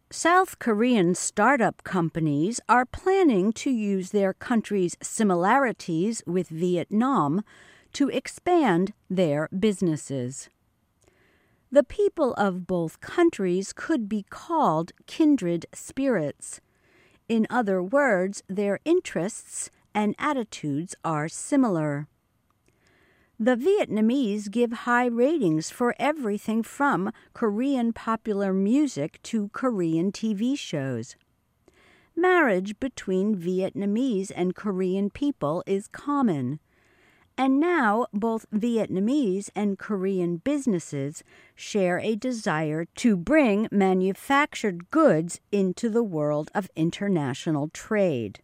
South Korean startup companies are planning to use their country's similarities with Vietnam to expand their businesses. The people of both countries could be called kindred spirits. In other words, their interests and attitudes are similar. The Vietnamese give high ratings for everything from Korean popular music to Korean TV shows. Marriage between Vietnamese and Korean people is common. And now both Vietnamese and Korean businesses share a desire to bring manufactured goods into the world of international trade.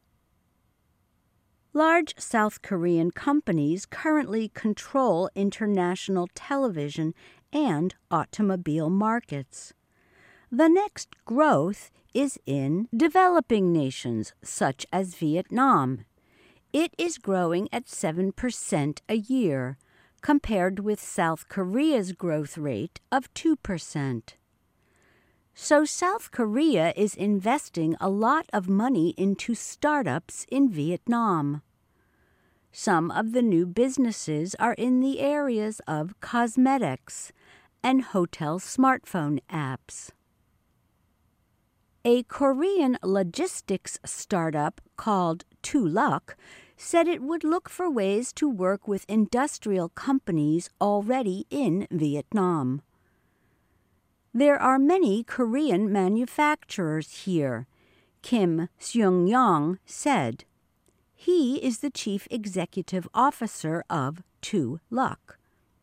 Large South Korean companies currently control international television and automobile markets. The next growth is in developing nations such as Vietnam. It is growing at 7% a year, compared with South Korea's growth rate of 2%. So South Korea is investing a lot of money into startups in Vietnam. Some of the new businesses are in the areas of cosmetics and hotel smartphone apps. A Korean logistics startup called Tuluk said it would look for ways to work with industrial companies already in Vietnam. There are many Korean manufacturers here, Kim Seung-yong said. He is the chief executive officer of Tuluk.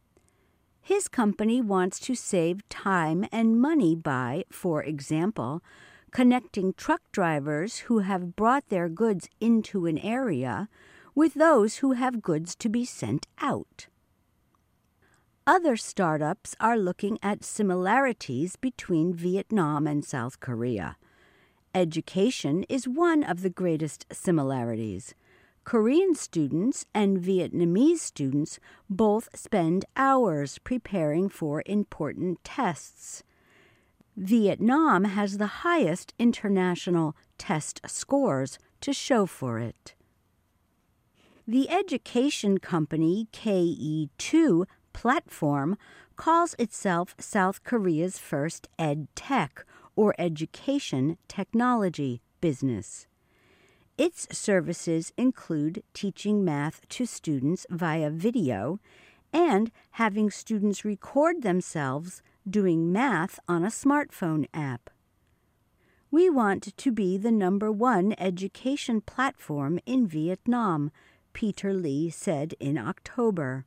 His company wants to save time and money by, for example, connecting truck drivers who have brought their goods into an area with those who have goods to be sent out. Other startups are looking at similarities between Vietnam and South Korea. Education is one of the greatest similarities. Korean students and Vietnamese students both spend hours preparing for important tests. Vietnam has the highest international test scores to show for it. The education company KE2 Platform calls itself South Korea's first EdTech, or education technology, business. Its services include teaching math to students via video and having students record themselves doing math on a smartphone app. We want to be the #1 education platform in Vietnam, Peter Lee said in October.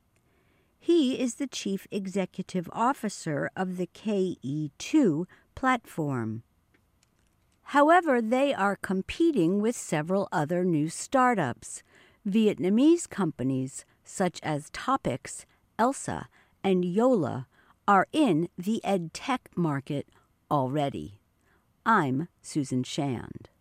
He is the chief executive officer of the KE2 platform. However, they are competing with several other new startups. Vietnamese companies such as Topics, Elsa, and Yola are in the EdTech market already. I'm Susan Shand.